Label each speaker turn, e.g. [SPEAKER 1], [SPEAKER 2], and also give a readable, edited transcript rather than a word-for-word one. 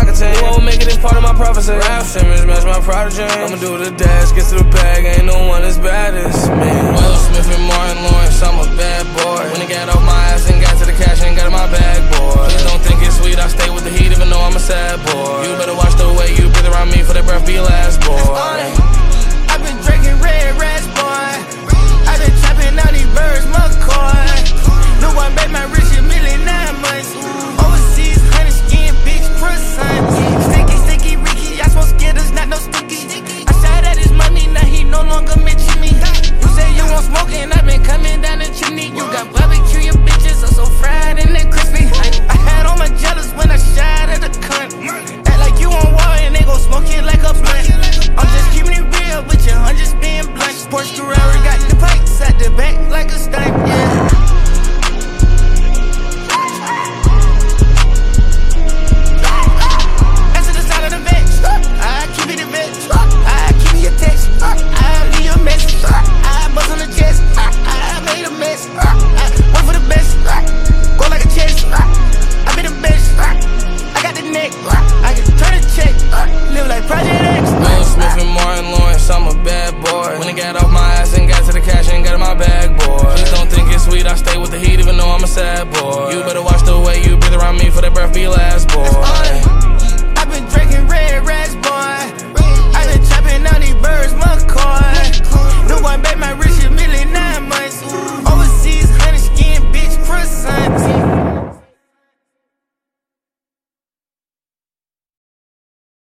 [SPEAKER 1] a 10. You won't make it, it's part of my prophecy. Rap Simmons, match my prodigy. I'ma do the dash, get to the bag, ain't no one as bad as me. Will Smith and Martin.